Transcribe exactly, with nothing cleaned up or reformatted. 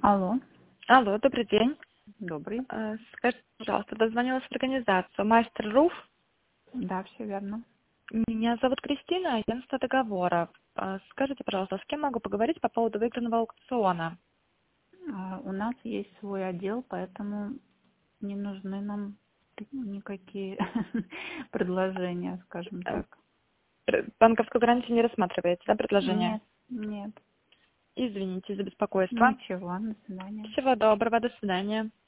Алло, Алло, добрый день. добрый. Э, Скажите, пожалуйста, дозвонилась в организацию Мастер Руф. Да, все верно. Меня зовут Кристина, агентство договоров. Э, Скажите, пожалуйста, с кем могу поговорить по поводу выигранного аукциона? А, У нас есть свой отдел, поэтому не нужны нам никакие предложения, скажем Э, так. пр- Банковскую гарантию не рассматриваете, да, предложение? Нет, нет, Извините за беспокойство. ничего, до свидания. Всего доброго, до свидания.